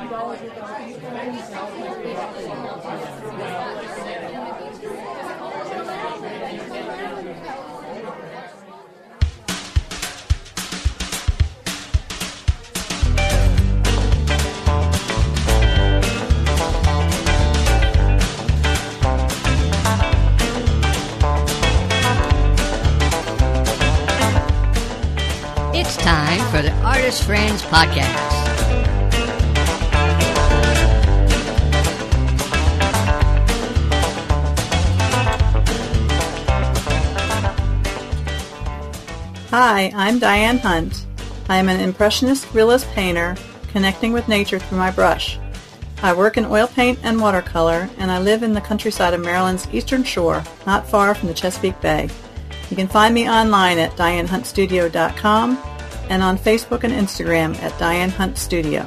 It's time for the Artist Friends Podcast. Hi, I'm Diane Hunt. I am an Impressionist realist painter connecting with nature through my brush. I work in oil paint and watercolor, and I live in the countryside of Maryland's Eastern Shore, not far from the Chesapeake Bay. You can find me online at DianeHuntStudio.com and on Facebook and Instagram at Diane Hunt Studio.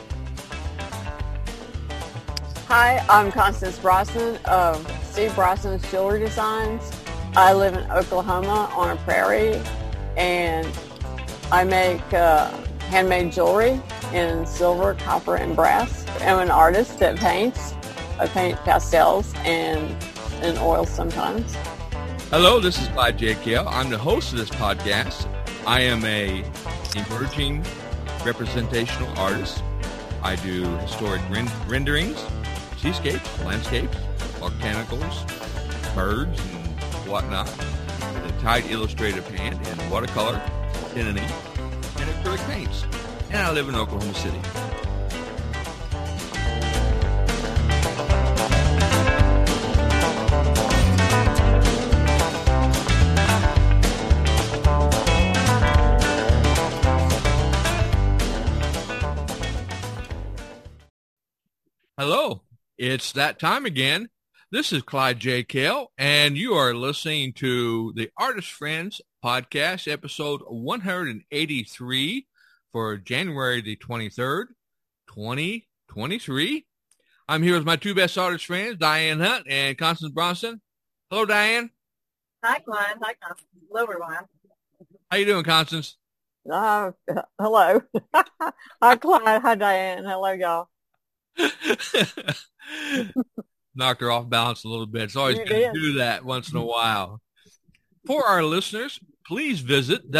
Hi, I'm Constance Brosnan of Steve Brosnan's Jewelry Designs. I live in Oklahoma on a prairie, and I make handmade jewelry in silver, copper, and brass. I'm an artist that paints. I paint pastels and in oil sometimes. Hello, this is Clyde J. Kale. I'm the host of this podcast. I am a emerging representational artist. I do historic renderings, seascapes, landscapes, volcanicals, birds, and whatnot, with a tight illustrative hand in watercolor, pen and ink, and acrylic paints. And I live in Oklahoma City. Hello, it's that time again. This is Clyde J. Kale, and you are listening to the Artist Friends Podcast, episode 183 for January the 23rd, 2023. I'm here with my two best artist friends, Diane Hunt and Constance Brosnan. Hello, Diane. Hi, Clyde. Hi, Constance. Hello, everyone. How you doing, Constance? Hello. Hi, Clyde. Hi, Diane. Hello, y'all. Knocked her off balance a little bit. It's always good to do that once in a while. For our listeners, please visit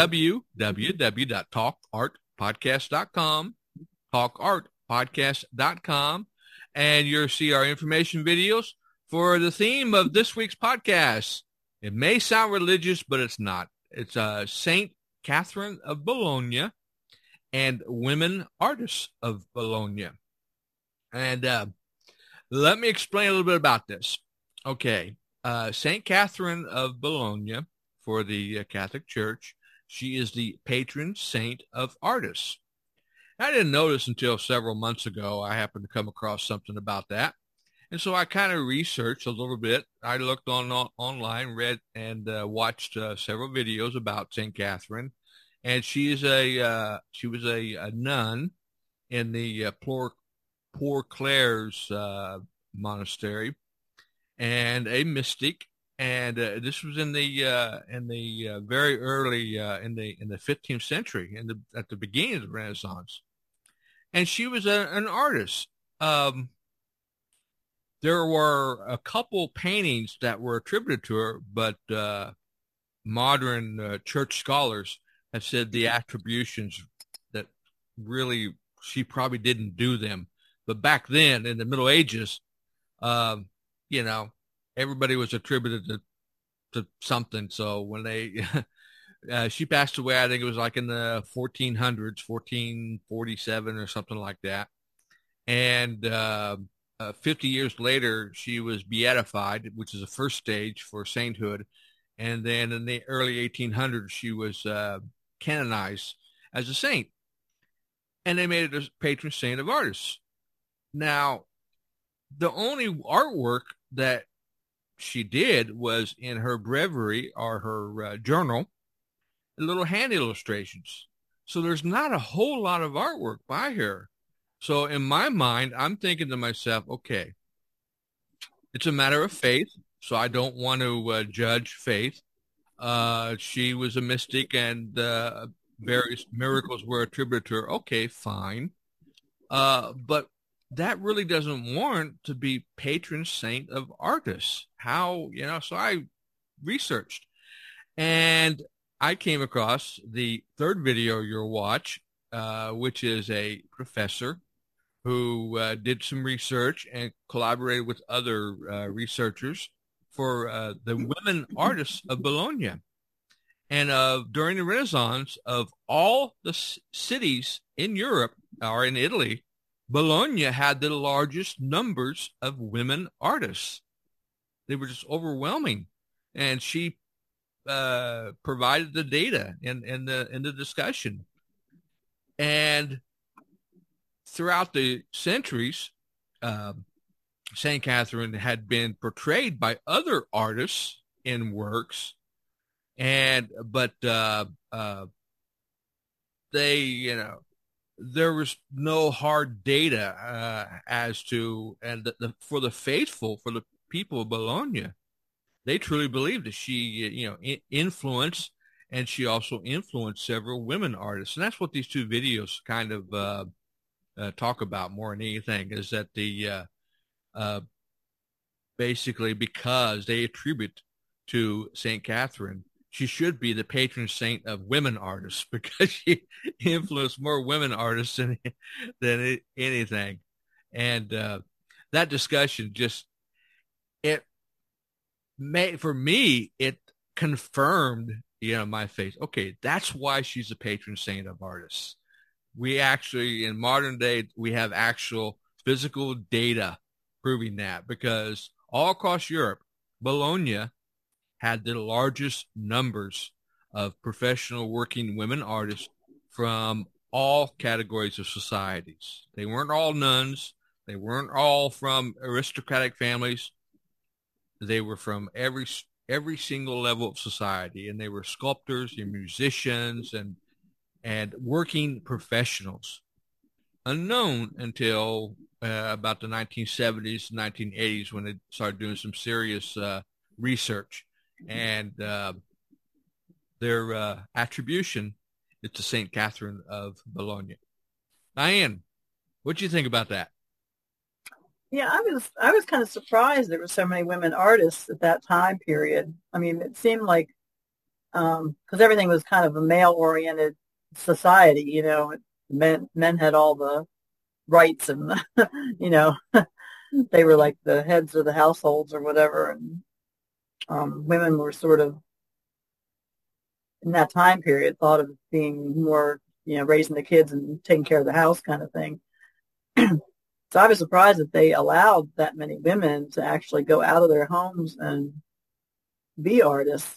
www.talkartpodcast.com, talkartpodcast.com, and you'll see our information videos for the theme of this week's podcast. It may sound religious, but it's not. It's Saint Catherine of Bologna and Women Artists of Bologna. And let me explain a little bit about this. Okay, St. Catherine of Bologna, for the Catholic Church, she is the patron saint of artists. I didn't notice until several months ago. I happened to come across something about that. And so I kind of researched a little bit. I looked online, read, and watched several videos about St. Catherine. And she was a nun in the Poor Clare's monastery, and a mystic, and this was in the very early in the 15th century, at the beginning of the Renaissance, and she was an artist. There were a couple paintings that were attributed to her, but modern church scholars have said the attributions that really she probably didn't do them. But back then, in the Middle Ages, everybody was attributed to something. So when she passed away, I think it was like in the 1400s, 1447 or something like that. And 50 years later, she was beatified, which is the first stage for sainthood. And then in the early 1800s, she was canonized as a saint. And they made her a patron saint of artists. Now, the only artwork that she did was in her breviary or her journal, little hand illustrations. So there's not a whole lot of artwork by her. So in my mind, I'm thinking to myself, okay, it's a matter of faith. So I don't want to judge faith. She was a mystic and various miracles were attributed to her. Okay, fine. But that really doesn't warrant to be patron saint of artists. How, so I researched, and I came across the third video you'll watch, which is a professor who did some research and collaborated with other researchers for the women artists of Bologna. And during the Renaissance, of all the cities in Europe or in Italy, Bologna had the largest numbers of women artists. They were just overwhelming. And she provided the data in the discussion. And throughout the centuries, St. Catherine had been portrayed by other artists in works, but they, there was no hard data as to, and for the faithful, for the people of Bologna, they truly believed that she, influenced, and she also influenced several women artists. And that's what these two videos kind of talk about more than anything, is that the basically, because they attribute to St. Catherine, she should be the patron saint of women artists, because she influenced more women artists than anything. And that discussion for me, it confirmed, my faith. Okay, that's why she's a patron saint of artists. We actually, in modern day, we have actual physical data proving that, because all across Europe, Bologna had the largest numbers of professional working women artists from all categories of societies. They weren't all nuns. They weren't all from aristocratic families. They were from every single level of society, and they were sculptors and musicians and working professionals, unknown until about the 1970s, 1980s, when they started doing some serious research. And their attribution is to St. Catherine of Bologna. Diane, what do you think about that? Yeah, I was kind of surprised there were so many women artists at that time period. I mean, it seemed like, because everything was kind of a male-oriented society, men had all the rights, and they were like the heads of the households or whatever, and women were sort of, in that time period, thought of being more, raising the kids and taking care of the house kind of thing. So I was surprised that they allowed that many women to actually go out of their homes and be artists.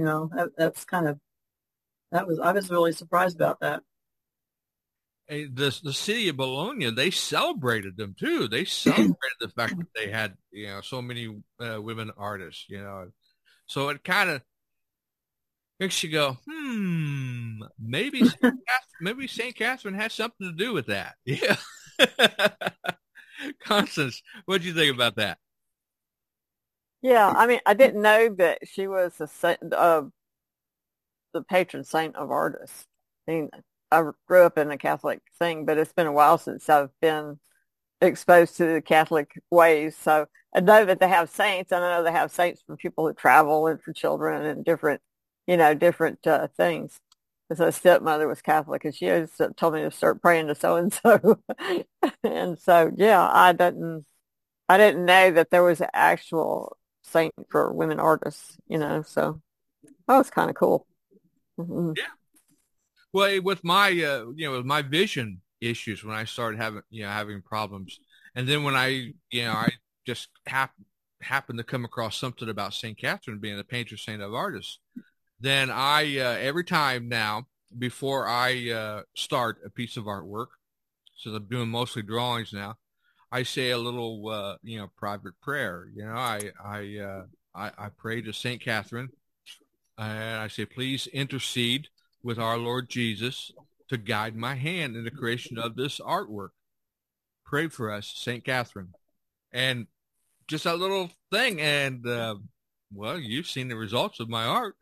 I was really surprised about that. The city of Bologna, they celebrated them too. They celebrated the fact that they had, so many women artists, So it kind of makes you go, maybe St. Catherine has something to do with that. Yeah. Constance, what do you think about that? Yeah, I mean, I didn't know that she was the patron saint of artists. I mean, I grew up in a Catholic thing, but it's been a while since I've been exposed to the Catholic ways. So I know that they have saints, and I know they have saints for people who travel and for children and different things. Because my stepmother was Catholic, and she always told me to start praying to so and so. And so, yeah, I didn't know that there was an actual saint for women artists. So that was kind of cool. Mm-hmm. Yeah. Well, with my with my vision issues, when I started having problems, and then when I just happened to come across something about St. Catherine being the patron saint of artists, then I every time now, before I start a piece of artwork, since I'm doing mostly drawings now, I say a little private prayer. I pray to St. Catherine, and I say, please intercede with our Lord Jesus to guide my hand in the creation of this artwork. Pray for us, St. Catherine. And just a little thing, and well, you've seen the results of my art.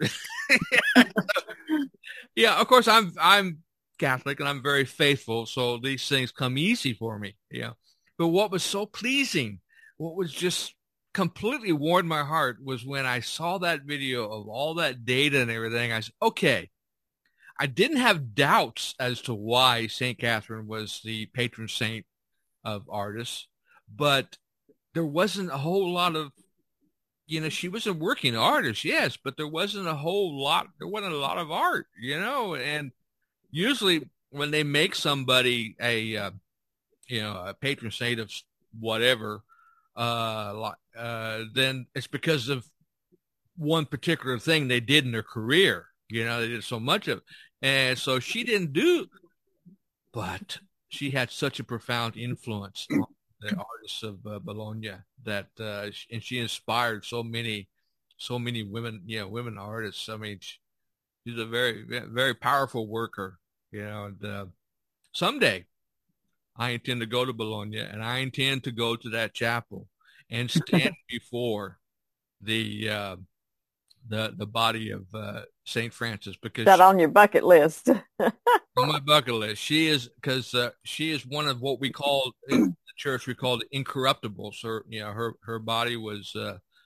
Yeah, of course, I'm Catholic and I'm very faithful, so these things come easy for me. Yeah, But what was so pleasing, what was just completely warmed my heart, was when I saw that video of all that data and everything. I said, okay, I didn't have doubts as to why St. Catherine was the patron saint of artists, but there wasn't a whole lot of, she was a working artist, yes, but there wasn't a lot of art, and usually when they make somebody a patron saint of whatever, then it's because of one particular thing they did in their career. They did so much of it. And so she didn't do, but she had such a profound influence on the artists of Bologna that, and she inspired so many women, women artists. I mean, she's a very, very powerful worker, and someday I intend to go to Bologna, and I intend to go to that chapel and stand before the body of St. Francis, because that on your bucket list. on my bucket list, she is, because she is one of what we call in the church, we call the incorruptibles. Her body was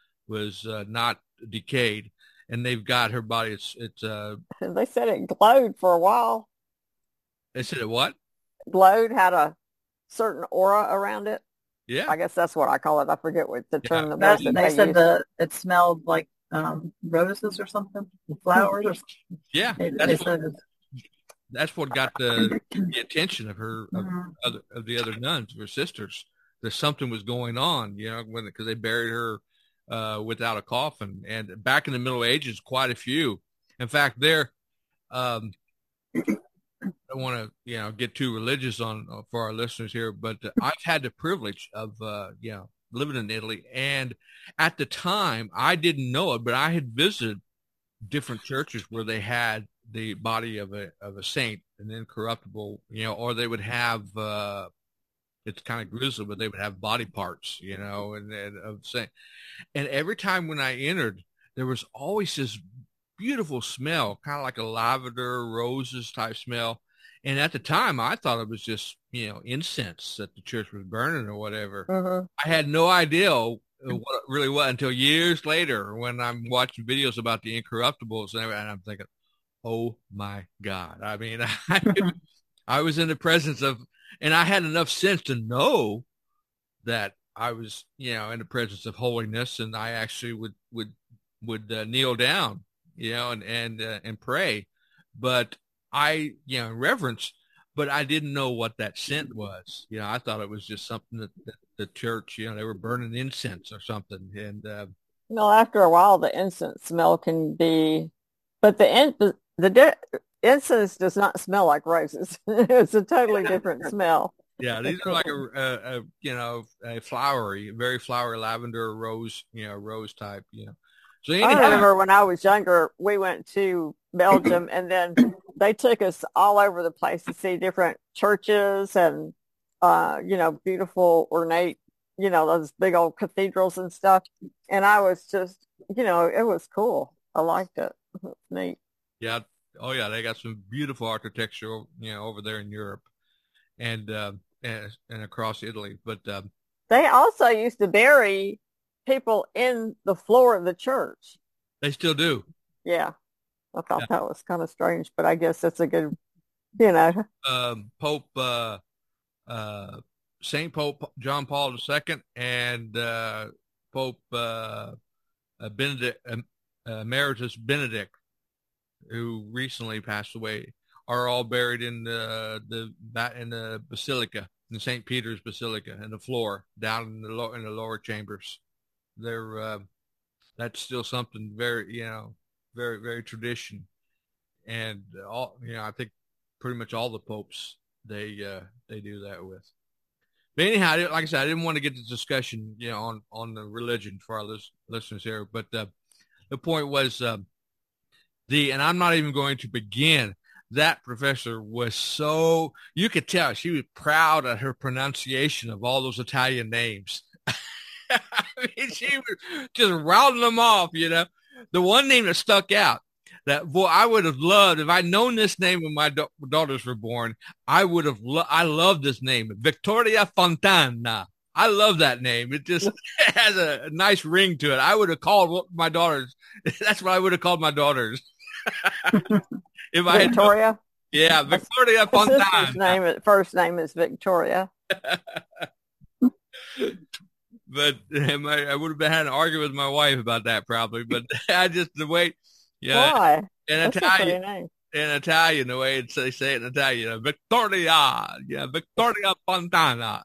not decayed, and they've got her body. It's They said it glowed for a while. They said it what? Glowed, had a certain aura around it. Yeah, I guess that's what I call it. I forget what the term They they said used. it smelled like roses or something, flowers or something. yeah. That's what got the attention of her, of the other nuns, her sisters. That something was going on, because they buried her without a coffin. And back in the Middle Ages, quite a few. In fact, I don't want to, get too religious for our listeners here, but I've had the privilege of, living in Italy. And at the time, I didn't know it, but I had visited different churches where they had the body of a saint, an incorruptible, or they would have, it's kind of grisly, but they would have body parts, and of saint. And every time when I entered, there was always this beautiful smell, kind of like a lavender, roses type smell. And at the time, I thought it was just, incense that the church was burning or whatever. I had no idea what it really was until years later when I'm watching videos about the incorruptibles and I'm thinking, oh my God. I mean, I was in the presence of, and I had enough sense to know that I was, in the presence of holiness, and I actually would kneel down, and pray. But I, reverence, but I didn't know what that scent was. I thought it was just something that the church, they were burning incense or something. And after a while, the incense smell can be, but the incense does not smell like roses. It's a totally different smell. Yeah, these are like a flowery, very flowery lavender rose, rose type, So anyhow, I remember when I was younger, we went to Belgium, and then they took us all over the place to see different churches and, beautiful, ornate, those big old cathedrals and stuff. And I was just, it was cool. I liked it. It was neat. Yeah. Oh, yeah. They got some beautiful architecture, over there in Europe and across Italy. But they also used to bury people in the floor of the church. They still do. Yeah. I thought that was kind of strange, but I guess that's a good, Pope, St. Pope John Paul II and Pope Benedict, Emeritus Benedict, who recently passed away, are all buried in the Basilica, in St. Peter's Basilica, in the floor, down in the lower chambers. They're that's still something very, very, very tradition. And all, I think pretty much all the popes they do that with. But anyhow, like I said, I didn't want to get this discussion, on the religion for our listeners here. But the point was and I'm not even going to begin. That professor was so, you could tell she was proud of her pronunciation of all those Italian names. I mean, she was just rounding them off, The one name that stuck out, that, boy, I would have loved, if I'd known this name when my daughters were born, I would have, I love this name, Victoria Fontana. I love that name. It just has a nice ring to it. I would have called my daughters. That's what I would have called my daughters. If I had, Victoria. yeah, Victoria My sister's Fontana. first name is Victoria. But I would have had an argument with my wife about that probably. But I just, the way, yeah, Why? in That's a pretty Italian, name. the way they say it in Italian, Victoria, yeah, Victoria Fontana.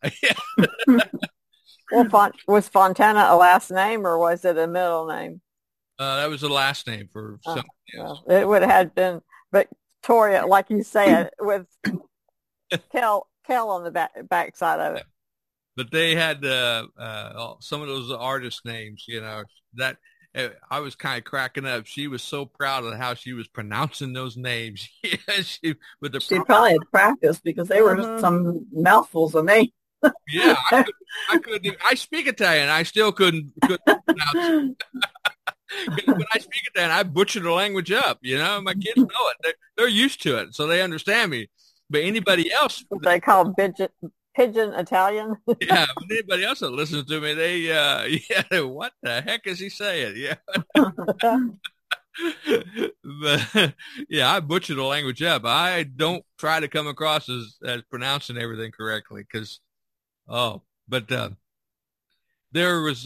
Well, was Fontana a last name or was it a middle name? That was the last name for some. Well, it would have been Victoria, like you said, with Kel on the backside of it. But they had some of those artist names, that I was kind of cracking up. She was so proud of how she was pronouncing those names. She probably had practiced because they were some mouthfuls of names. Yeah, I couldn't. I speak Italian. I still couldn't pronounce it. When I speak Italian, I butcher the language up. My kids know it. They're used to it, so they understand me. But anybody else, what they call pigeon Italian. Yeah, anybody else that listens to me, they what the heck is he saying? Yeah. But yeah, I butcher the language up. I don't try to come across as pronouncing everything correctly because, there was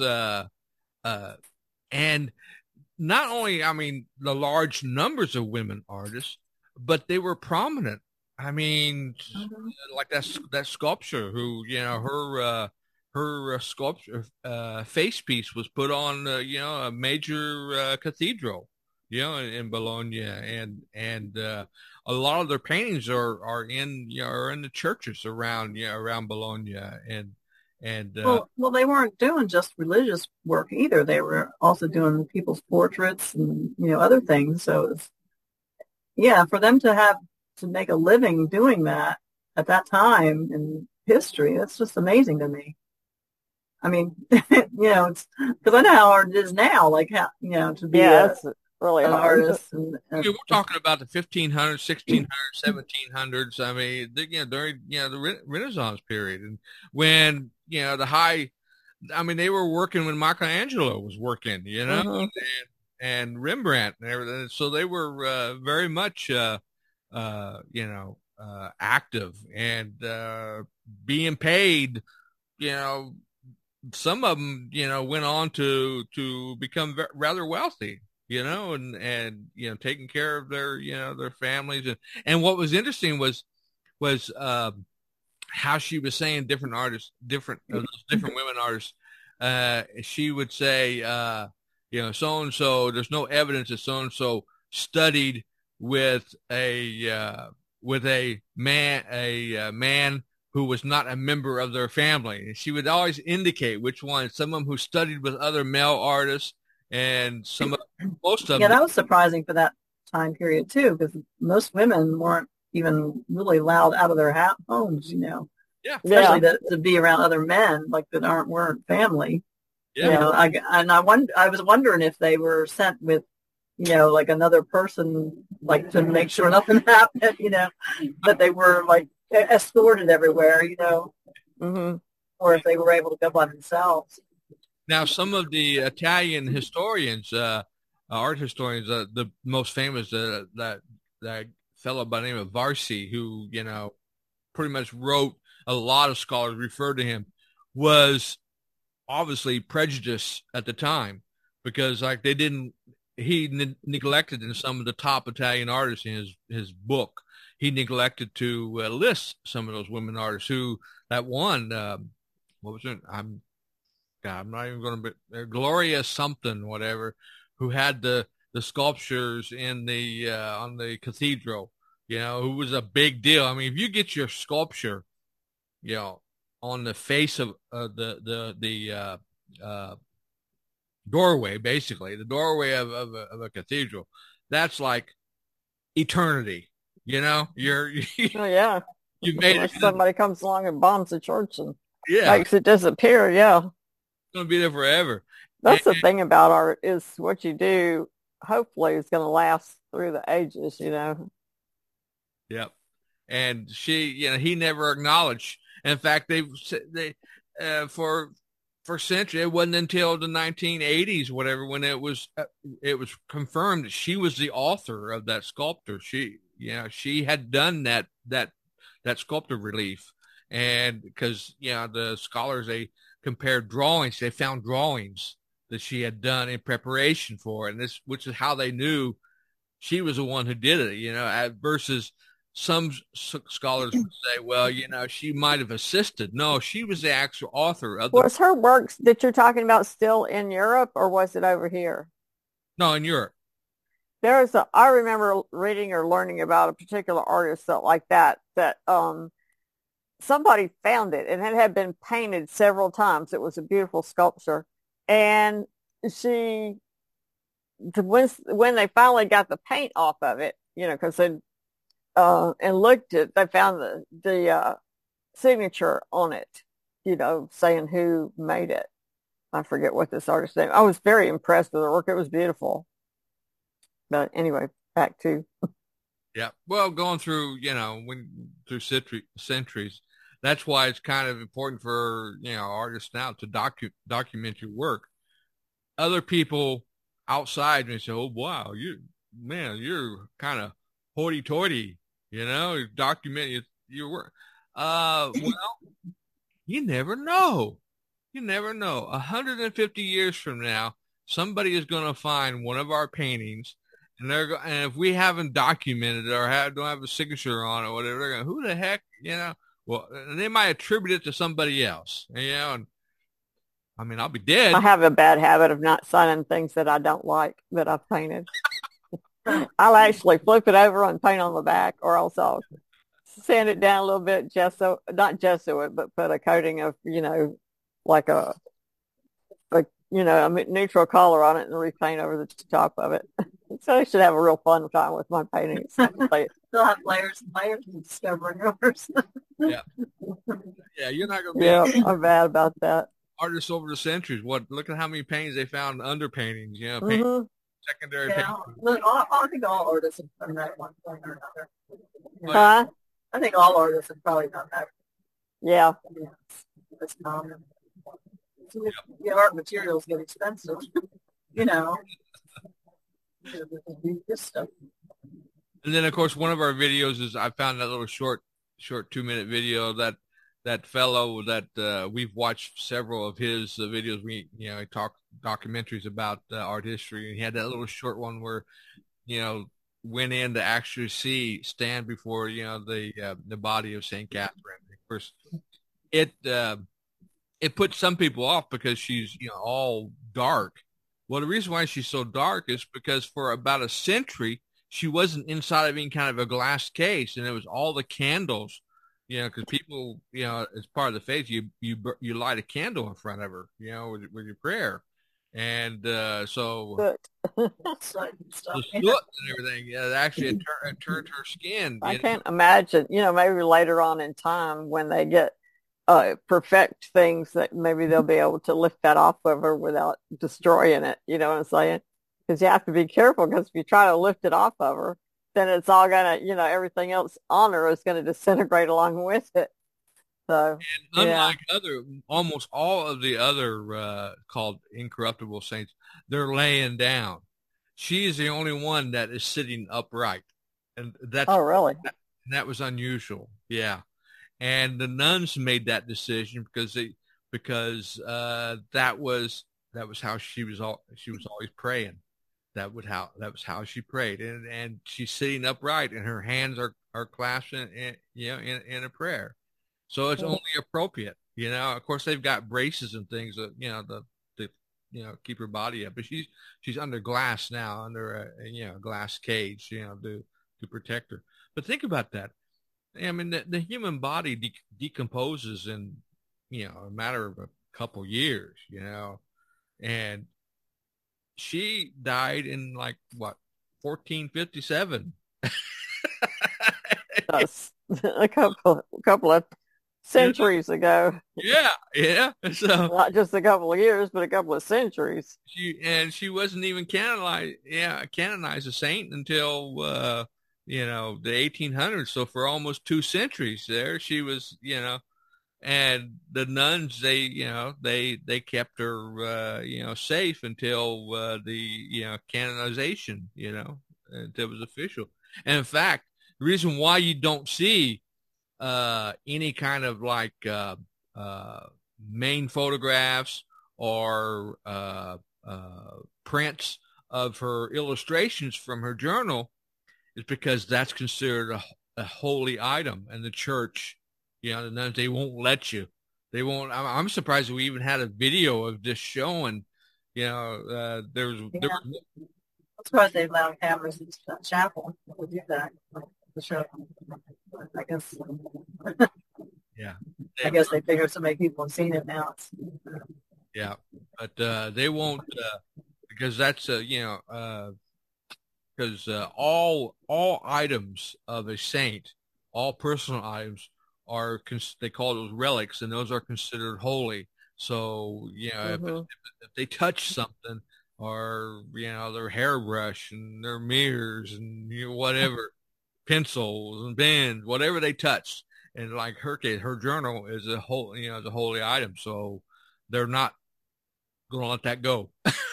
and not only, I mean, the large numbers of women artists, but they were prominent. I mean, like that sculpture who, her sculpture face piece was put on, a major cathedral, in Bologna, and a lot of their paintings are in the churches around Bologna, and well, they weren't doing just religious work either. They were also doing people's portraits and other things. So it's, for them to make a living doing that at that time in history, that's just amazing to me. I mean, it's because I know how hard it is now, like how, to be that's really an hard. artist. We're talking about the 1500s, 1600s, 1700s. I mean, during, the Renaissance period. And when, they were working when Michelangelo was working, and Rembrandt and everything. So they were very much, active and being paid. Some of them, went on to become rather wealthy, and taking care of their families. And what was interesting was how she was saying different artists, different women artists. She would say, so-and-so, there's no evidence that so-and-so studied with a man who was not a member of their family. And she would always indicate which one, someone who studied with other male artists, and most of them. Yeah, that was surprising for that time period too, because most women weren't even really allowed out of their homes, Yeah. Especially to be around other men like that weren't family. Yeah. I was wondering if they were sent with, like another person, like to make sure nothing happened, that they were like escorted everywhere, or if they were able to go by themselves. Now, some of the Italian historians, art historians, the most famous, that fellow by the name of Varsi, who, pretty much wrote, a lot of scholars referred to him, was obviously prejudiced at the time because he neglected in some of the top Italian artists in his book. He neglected to list some of those women artists who, that one, what was it? I'm not even going to be Gloria something, whatever, who had the sculptures in the on the cathedral, who was a big deal. I mean, if you get your sculpture, on the face of the doorway, basically the doorway of a cathedral, that's like eternity. You're oh yeah. You made it. Somebody comes along and bombs the church and Yeah. makes it disappear. Yeah. It's going to be there forever. That's the thing about art is what you do hopefully is going to last through the ages, Yep. And he never acknowledged. In fact, for centuries, it wasn't until the 1980s, whatever, when it was confirmed that she was the author of that sculpture. She had done that sculptor relief, and because the scholars, they compared drawings, they found drawings that she had done in preparation for it, and which is how they knew she was the one who did it. Versus some scholars would say, well, she might have assisted. No, she was the actual author of Was her works that you're talking about still in Europe, or was it over here? No, in Europe. I remember reading or learning about a particular artist like that somebody found it, and it had been painted several times. It was a beautiful sculpture. And when they finally got the paint off of it, because they and looked at, they found the signature on it, saying who made it. I forget what this artist's name. I was very impressed with the work. It was beautiful. But anyway, back to. Yeah. Well, going through, through centuries, that's why it's kind of important for, artists now to document your work. Other people outside may say, oh, wow, you're kind of hoity-toity, document your work. Well, you never know. You never know. 150 years from now, somebody is going to find one of our paintings, and if we haven't documented it or don't have a signature on it, or whatever, they're going, who the heck, Well, they might attribute it to somebody else, and I mean, I'll be dead. I have a bad habit of not signing things that I don't like that I've painted. I'll actually flip it over and paint on the back, or else I'll sand it down a little bit, not gesso it, but put a coating of, like a neutral color on it and repaint over the top of it. So I should have a real fun time with my paintings. Still have layers and layers and discovering yours. Yeah. Yeah, you're not going to be. Yeah, I'm bad about that. Artists over the centuries. Look at how many paintings they found under paintings, secondary paintings. Look, I think all artists have done that at one point or another. Huh? I think all artists have probably done that. Yeah. It's common. Art materials get expensive, This stuff. And then, of course, one of our videos is I found that little short 2-minute video that fellow that we've watched several of his videos. He talked documentaries about art history, and he had that little short one where, went in to actually stand before, the body of St. Catherine. Of course, it puts some people off because she's, all dark. Well, the reason why she's so dark is because for about a century, she wasn't inside of any kind of a glass case, and it was all the candles, because people, as part of the faith, you light a candle in front of her, with your prayer. And so the soot and everything, actually it turned her skin. I can't imagine, maybe later on in time when they get perfect things, that maybe they'll be able to lift that off of her without destroying it. You know what I'm saying? Because you have to be careful, because if you try to lift it off of her, then it's all going to, everything else on her is going to disintegrate along with it. So, and unlike almost all of the other called incorruptible saints, they're laying down. She is the only one that is sitting upright, and that's really? That was unusual. Yeah, and the nuns made that decision because that was how she was always praying. That was how she prayed, and she's sitting upright, and her hands are clasped in a prayer. So it's only appropriate, Of course, they've got braces and things that to keep her body up, but she's under glass now, under a glass cage, to protect her. But think about that. I mean, the human body decomposes in a matter of a couple years, and she died in 1457. That's a couple of centuries ago. Yeah, yeah. So Not just a couple of years, but a couple of centuries. she wasn't even canonized a saint until the 1800s. So for almost 2 centuries there, she was, and the nuns, they kept her safe until the canonization, until it was official. And in fact, the reason why you don't see any kind of like main photographs or prints of her illustrations from her journal is because that's considered a holy item, and the church, the nuns, they won't let you. They won't. I'm surprised we even had a video of this showing. There was. I'm surprised they allowed cameras in the chapel to do that. To show, I guess. Yeah. I guess they figure so many people have seen it now. Yeah, but they won't because that's because all items of a saint, all personal items are they call those relics, and those are considered holy. So if they touch something, or their hairbrush and their mirrors and whatever, pencils and pens, whatever they touch, and like her case, her journal is a holy item, so they're not going to let that go.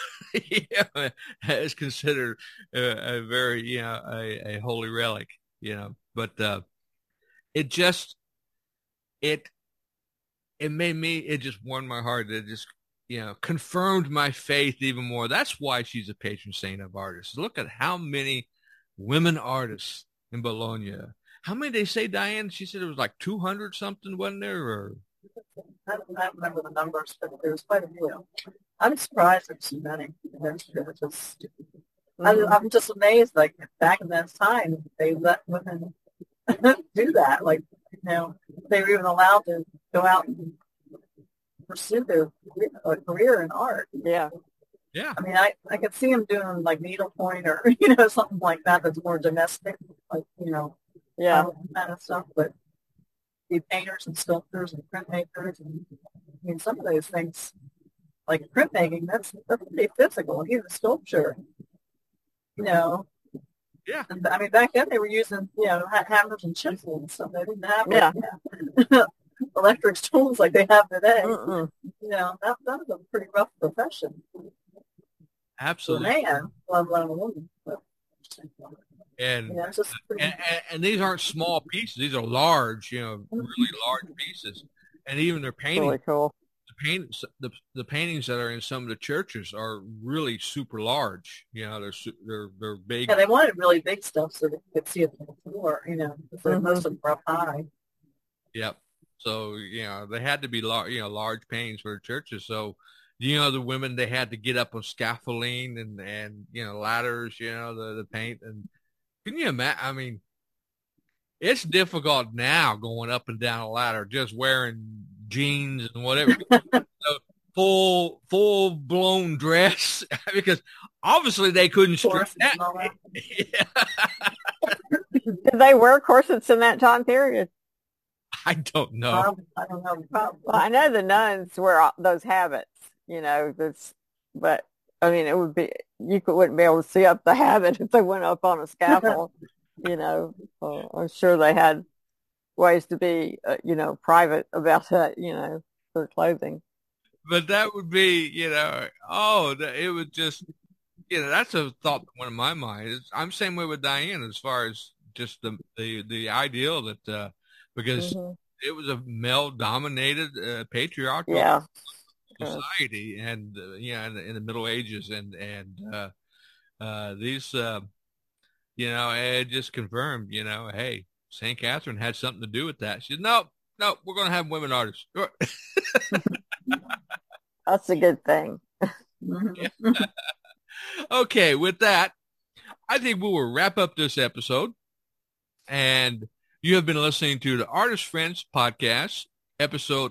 It's considered a very a holy relic, but it just it made me, it just warmed my heart. It just confirmed my faith even more. That's why she's a patron saint of artists. Look at how many women artists in Bologna. How many they say, Diane? She said it was like 200 something, wasn't there? Or I don't remember the numbers, but there was quite a few. I'm surprised there's so many. I'm just amazed. Like back in that time, they let women do that. Like they were even allowed to go out and pursue their career in art. Yeah. Yeah. I mean, I could see them doing like needlepoint or something like that that's more domestic, like yeah, kind of stuff. But the painters and sculptors and printmakers, and I mean, some of those things, like printmaking, that's pretty physical. Even sculpture, Yeah. And, I mean, back then they were using hammers and chisels and stuff. They didn't have electric tools like they have today. That was a pretty rough profession. Absolutely. Man, let alone a woman. And these aren't small pieces; these are large, really large pieces. And even their paintings, really cool. The paintings that are in some of the churches are really super large. They're big. Yeah, they wanted really big stuff so they could see it from the floor. Because most of them are up high. Yep. So they had to be large paintings for the churches. So the women, they had to get up on scaffolding and ladders. The paint. And can you imagine? I mean, it's difficult now going up and down a ladder just wearing jeans and whatever. So full blown dress because obviously they couldn't stretch that. Did they wear corsets in that time period? I don't know. I don't know. Well, I know the nuns wear those habits, but I mean, it would be, wouldn't be able to see up the habit if they went up on a scaffold, I'm sure they had ways to be, private about that, their clothing. But that would be, it would just, that's a thought that went in my mind. I'm the same way with Diane as far as just the ideal that, because it was a male-dominated patriarchal society, and in the Middle Ages, and these, it just confirmed, hey, St. Catherine had something to do with that. She said, no, we're going to have women artists. That's a good thing. Okay, with that, I think we will wrap up this episode, and you have been listening to the Artist Friends Podcast, episode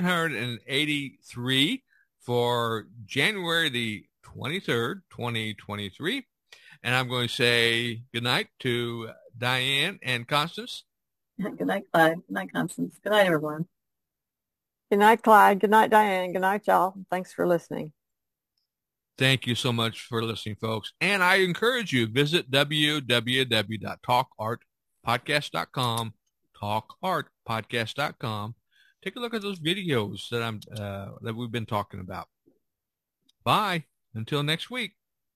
183 for January the 23rd, 2023. And I'm going to say good night to Diane and Constance. Good night, Clyde. Good night, Constance. Good night, everyone. Good night, Clyde. Good night, Diane. Good night, y'all. Thanks for listening. Thank you so much for listening, folks. And I encourage you, visit www.talkartpodcast.com, talkartpodcast.com. Take a look at those videos that we've been talking about. Bye. Until next week.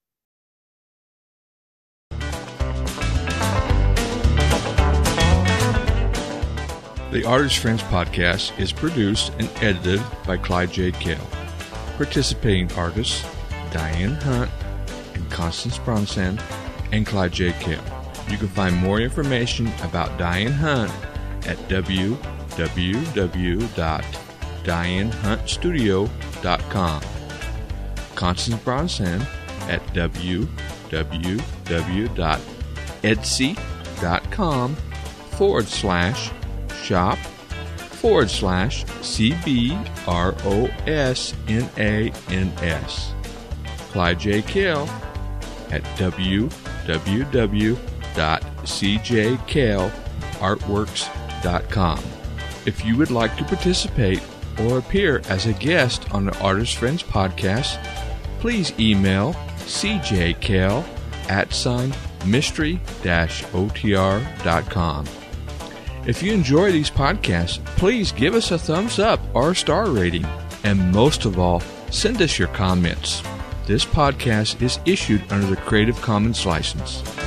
The Artist Friends Podcast is produced and edited by Clyde J. Kell. Participating artists, Diane Hunt and Constance Bronson and Clyde J. Kell. You can find more information about Diane Hunt at www.dianehuntstudio.com. Constance Bronson at www.etsy.com/shop/CBROSNANS. Clyde J. Kell at www.cjkellartworks.com. If you would like to participate or appear as a guest on the Artist Friends Podcast, please email cjkel@mystery-otr.com. If you enjoy these podcasts, please give us a thumbs up or a star rating. And most of all, send us your comments. This podcast is issued under the Creative Commons license.